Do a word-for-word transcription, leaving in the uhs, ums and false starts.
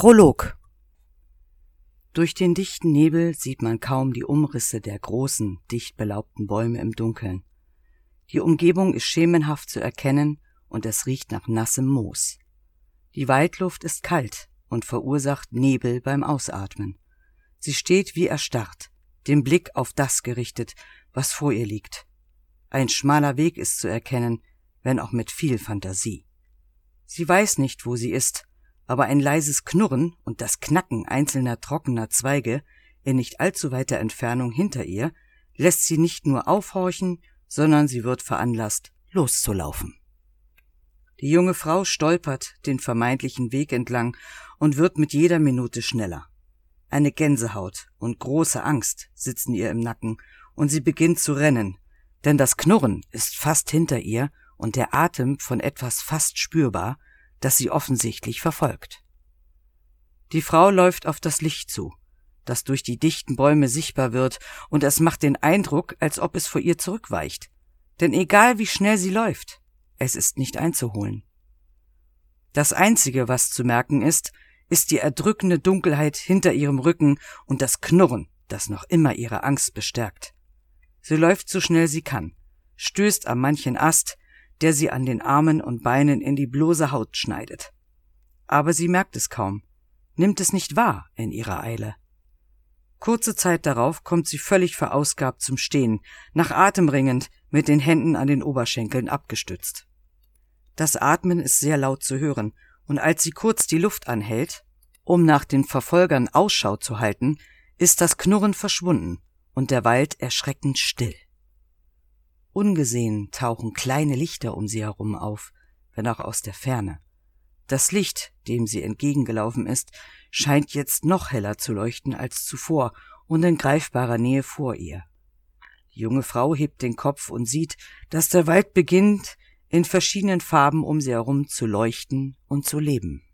Prolog. Durch den dichten Nebel sieht man kaum die Umrisse der großen, dicht belaubten Bäume im Dunkeln. Die Umgebung ist schemenhaft zu erkennen und es riecht nach nassem Moos. Die Waldluft ist kalt und verursacht Nebel beim Ausatmen. Sie steht wie erstarrt, den Blick auf das gerichtet, was vor ihr liegt. Ein schmaler Weg ist zu erkennen, wenn auch mit viel Fantasie. Sie weiß nicht, wo sie ist, aber ein leises Knurren und das Knacken einzelner trockener Zweige in nicht allzu weiter Entfernung hinter ihr lässt sie nicht nur aufhorchen, sondern sie wird veranlasst, loszulaufen. Die junge Frau stolpert den vermeintlichen Weg entlang und wird mit jeder Minute schneller. Eine Gänsehaut und große Angst sitzen ihr im Nacken und sie beginnt zu rennen, denn das Knurren ist fast hinter ihr und der Atem von etwas fast spürbar, das sie offensichtlich verfolgt. Die Frau läuft auf das Licht zu, das durch die dichten Bäume sichtbar wird, und es macht den Eindruck, als ob es vor ihr zurückweicht. Denn egal wie schnell sie läuft, es ist nicht einzuholen. Das Einzige, was zu merken ist, ist die erdrückende Dunkelheit hinter ihrem Rücken und das Knurren, das noch immer ihre Angst bestärkt. Sie läuft so schnell sie kann, stößt an manchen Ast, der sie an den Armen und Beinen in die bloße Haut schneidet. Aber sie merkt es kaum, nimmt es nicht wahr in ihrer Eile. Kurze Zeit darauf kommt sie völlig verausgabt zum Stehen, nach Atem ringend, mit den Händen an den Oberschenkeln abgestützt. Das Atmen ist sehr laut zu hören, und als sie kurz die Luft anhält, um nach den Verfolgern Ausschau zu halten, ist das Knurren verschwunden und der Wald erschreckend still. Ungesehen tauchen kleine Lichter um sie herum auf, wenn auch aus der Ferne. Das Licht, dem sie entgegengelaufen ist, scheint jetzt noch heller zu leuchten als zuvor und in greifbarer Nähe vor ihr. Die junge Frau hebt den Kopf und sieht, dass der Wald beginnt, in verschiedenen Farben um sie herum zu leuchten und zu leben.